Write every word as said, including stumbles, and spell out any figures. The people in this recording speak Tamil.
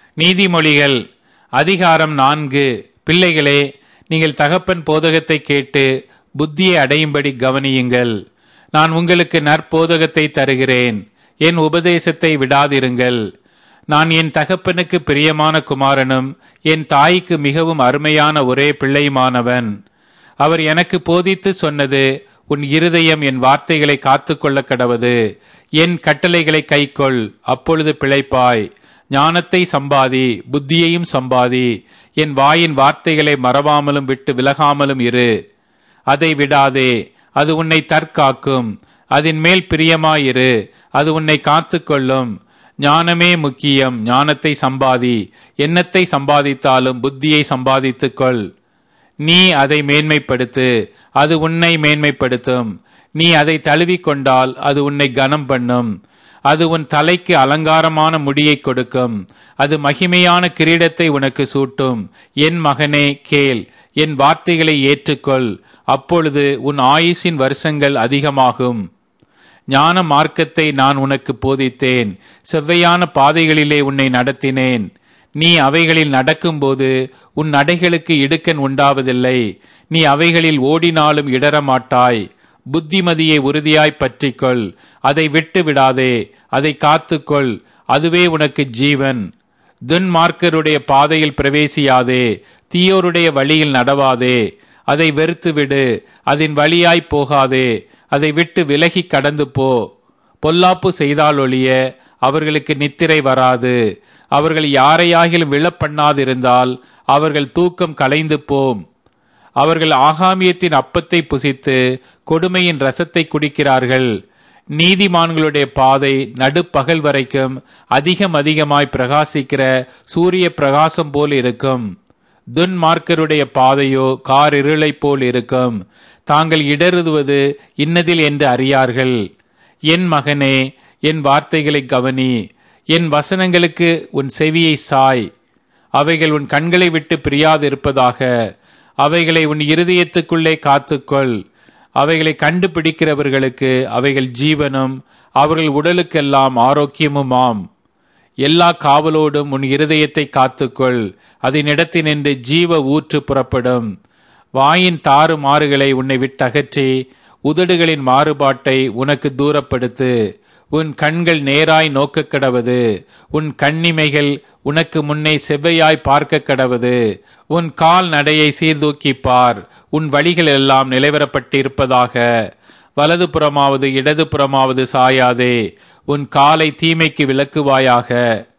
நீதிமொழிகள் அதிகாரம் நான்கு. பிள்ளைகளே, நீங்கள் தகப்பன் போதகத்தை கேட்டு புத்தியை அடையும்படி கவனியுங்கள். நான் உங்களுக்கு நற்போதகத்தை தருகிறேன், என் உபதேசத்தை விடாதிருங்கள். நான் என் தகப்பனுக்கு பிரியமான குமாரனும் என் தாய்க்கு மிகவும் அருமையான ஒரே பிள்ளையுமானவன். அவர் எனக்கு போதித்து சொன்னது, உன் இருதயம் என் வார்த்தைகளை காத்துக்கொள்ள கடவது, என் கட்டளைகளை கைக்கொள், அப்பொழுது பிழைப்பாய். ஞானத்தை சம்பாதி, புத்தியையும் சம்பாதி. என் வாயின் வார்த்தைகளை மறவாமலும் விட்டு விலகாமலும் இரு. அதை விடாதே, அது உன்னை தற்காக்கும். அதன் மேல் பிரியமாயிரு, அது உன்னை காத்துக்கொள்ளும். ஞானமே முக்கியம், ஞானத்தை சம்பாதி. எண்ணத்தை சம்பாதித்தாலும் புத்தியை சம்பாதித்துக்கொள். நீ அதை மேன்மைப்படுத்து, அது உன்னை மேன்மைப்படுத்தும். நீ அதை தழுவிக்கொண்டால் அது உன்னை கனம் பண்ணும். அது உன் தலைக்கு அலங்காரமான முடியை கொடுக்கும். அது மகிமையான கிரீடத்தை உனக்கு சூட்டும். என் மகனே கேள், என் வார்த்தைகளை ஏற்றுக்கொள், அப்பொழுது உன் ஆயுசின் வருஷங்கள் அதிகமாகும். ஞான மார்க்கத்தை நான் உனக்கு போதித்தேன், செவ்வையான பாதைகளிலே உன்னை நடத்தினேன். நீ அவைகளில் நடக்கும்போது உன் நடைகளுக்கு இடுக்கண் உண்டாவதில்லை. நீ அவைகளில் ஓடினாலும் இடரமாட்டாய். புத்திமதியை உறுதியாய் பற்றிக்கொள், அதை விட்டு விடாதே, அதை காத்துக்கொள், அதுவே உனக்கு ஜீவன். துன்மார்க்கருடைய பாதையில் பிரவேசியாதே, தீயோருடைய வழியில் நடவாதே. அதை வெறுத்துவிடு, அதன் வழியாய் போகாதே, அதை விட்டு விலகி கடந்து போ. பொல்லாப்பு செய்தாலொழிய அவர்களுக்கு நித்திரை வராது. அவர்கள் யாரையாகிலும் விழப்பண்ணாதிருந்தால் அவர்கள் தூக்கம் கலைந்து போம். அவர்கள் ஆகாமியத்தின் அப்பத்தை புசித்து கொடுமையின் ரசத்தை குடிக்கிறார்கள். நீதிமான்களுடைய பாதை நடுப்பகல் வரைக்கும் அதிகம் அதிகமாய் பிரகாசிக்கிற சூரிய பிரகாசம் போல் இருக்கும். துன்மார்க்கருடைய பாதையோ காரிருளை போல் இருக்கும். தாங்கள் இடறுவது இன்னதில் என்று அறியார்கள். என் மகனே, என் வார்த்தைகளை கவனி, என் வசனங்களுக்கு உன் செவியை சாய். அவைகள் உன் கண்களை விட்டு பிரியாதிருப்பதாக. அவைகளை உன் இருதயத்துக்குள்ளே காத்துக்கொள். அவைகளை கண்டுபிடிக்கிறவர்களுக்கு அவைகள் ஜீவனும் அவர்கள் உடலுக்கெல்லாம் ஆரோக்கியமுமாம். எல்லா காவலோடும் உன் இருதயத்தை காத்துக்கொள், அதனிடத்தினின்று ஜீவ ஊற்று புறப்படும். வாயின் தாறு மாறுகளை உன்னை விட்டகற்றி உதடுகளின் மாறுபாட்டை உனக்கு தூரப்படுத்து. உன் கண்கள் நேராய் நோக்க கடவது, உன் கண்ணிமைகள் உனக்கு முன்னே செவ்வையாய் பார்க்க கடவது. உன் கால் நடையை சீர்தூக்கிப்பார், உன் வழிகள் எல்லாம் நிலைவரப்பட்டிருப்பதாக. வலது புறமாவது இடது புறமாவது சாயாதே, உன் காலை தீமைக்கு விலக்குவாயாக.